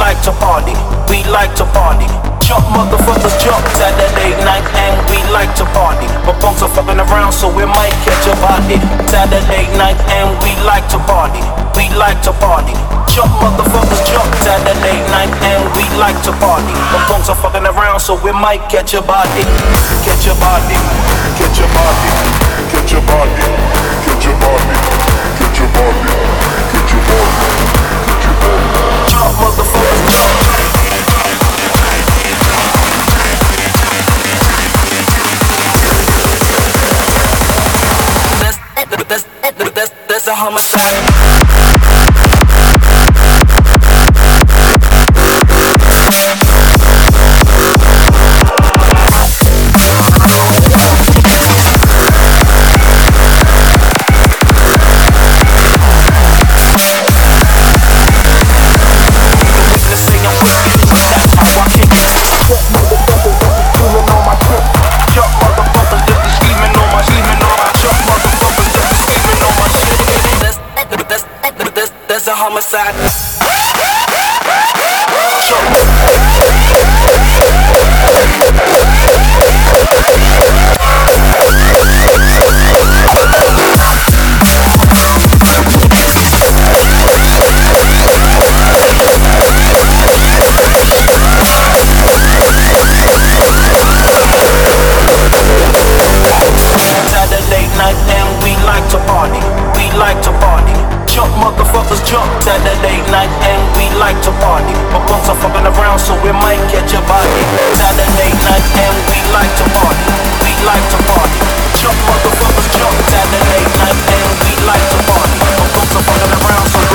like to party, we like to party. Jump motherfuckers jump Saturday night and we like to party. But punks are fucking around so we might catch a body. Saturday night and we like to party, we like to party. Jump motherfuckers jump Saturday night and we like to party. But punks are fucking around so we might catch a body. Catch a body, catch a body, catch a body, catch a body, catch a body, catch a body, catch a body. Jump motherfuckers jump. That's a homicide. That's a homicide. Saturday night and we like to party, we like to party. Jump motherfuckers jump Saturday night and we like to party. But punks are fucking around so we might catch a body. Saturday night and we like to party, we like to party. Jump motherfuckers jump Saturday night and we like to party. But punks are fucking around so